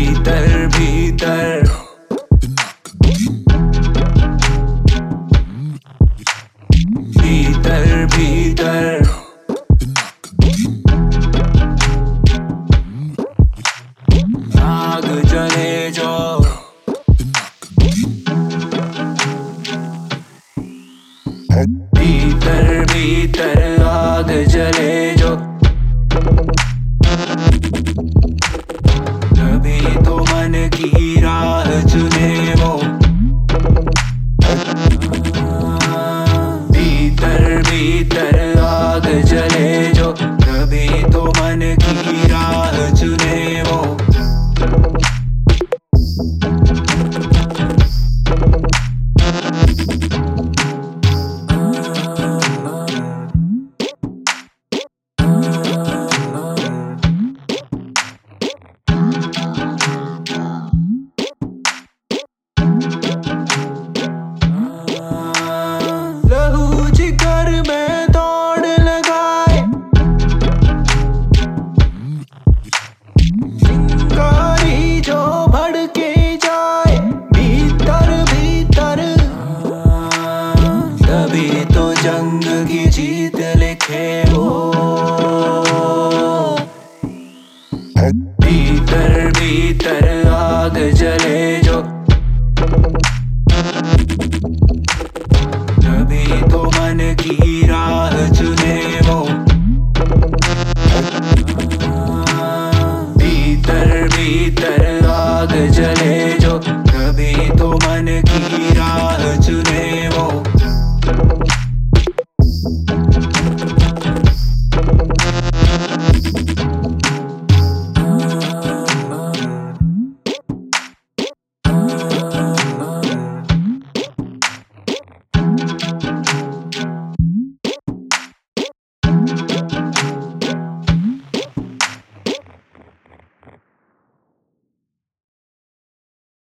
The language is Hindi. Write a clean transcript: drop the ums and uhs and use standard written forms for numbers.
भीतर भीतर भीतर भीतर आग जले जो भीतर भीतर आग जले जो तभी तो मन की राह चुने वो भीतर भीतर आग जले जो तभी तो मन की राह चुने वो लहू जिगर में दौड़ लगाए चिंगारी जो भड़के जाए भीतर भीतर तभी तो जंग की जीत लिखे हो भीतर भीतर आग जले जो तभी तो मन की राह चुने वो भीतर भीतर आग जले जो तभी तो मन की राह चुने वो